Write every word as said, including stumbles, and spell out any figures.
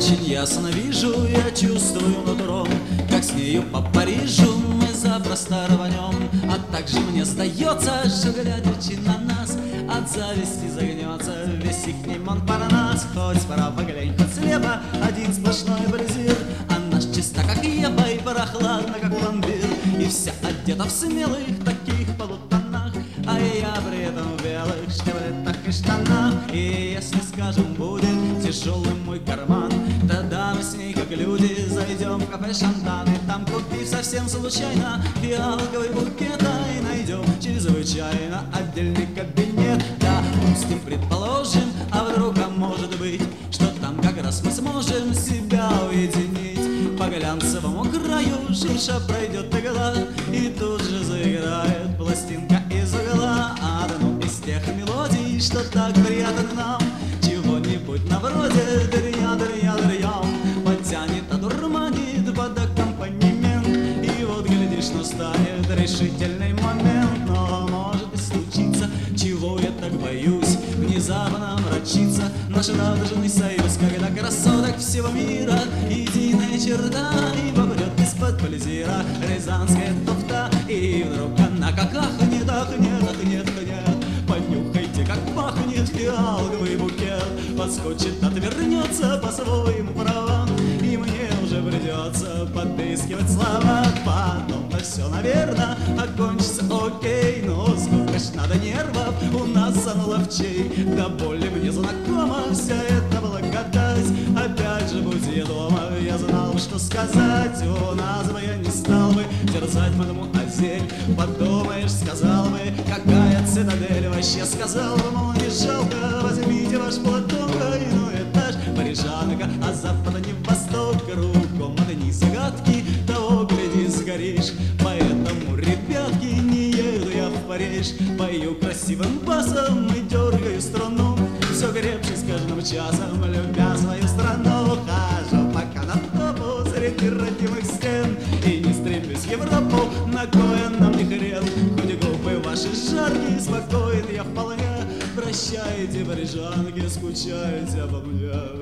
очень ясно вижу, я чувствую нутром, как с нею по Парижу мы запросто рванем. А также мне сдается, что глядячи на нас, от зависти загнется весь ихний Монпарнас. Хоть справа глянь, хоть слева, один сплошной брезир. Она ж чиста, как небо, и прохладна, как пломбир, и вся одета в смелых таких полутонах, а я при этом в белых штиблетах и штанах. И если, скажем, будет тяжелым мой карман, тогда мы с ней, как люди, зайдем в кафе «Шантан», и там, купив совсем случайно фиалковый букет, и найдем чрезвычайно отдельный кабинет. Да, пустим, предположим, а вдруг, а может быть, что там как раз мы сможем себя уединить. По глянцевому краю шурша пройдет игла, и тут же заиграет пластинка из угла. Одну из тех мелодий, что так приятны нам, чего-нибудь на вроде дыря-дыря-дыря, потянет, одурманит под аккомпанемент. И вот, глядишь, настанет решительный момент. Но может и случиться, чего я так боюсь, внезапно омрачится наш радужный союз, когда красоток всего мира единая черта, и попрет из-под плезира рязанская туфта. И вдруг она как ахнет, ахнет, ахнет, ахнет. Понюхайте, как пахнет фиалковый букет. Подскочит, отвернется по своим правам, и мне уже придется подыскивать слова. Потом-то все, наверное, окончится окей, но сколько ж надо нервов у нас ловчей. Да более мне знакома вся эта благодать. Опять же, будь я дома, я знал бы, что сказать. У нас бы я не стал бы терзать мадму Азель. Подумаешь, сказал бы, какая цитадель. Вообще сказал бы, мол, не жалко, возьмите ваш платок, ну этаж парижанка, а запада не в восток. Кругом одни загадки, того гляди, сгоришь. Поэтому, ребятки, не еду я в Париж. Пою красивым басом и дергаю струну, все крепче с каждым часом, любя свою страну. Хожу пока на топу среди родимых стен, и не стремлюсь в Европу, на кое нам не хрен. Хоть губы ваши жаркие, спокоен я вполне. Прощайте, парижанки, скучаете обо мне.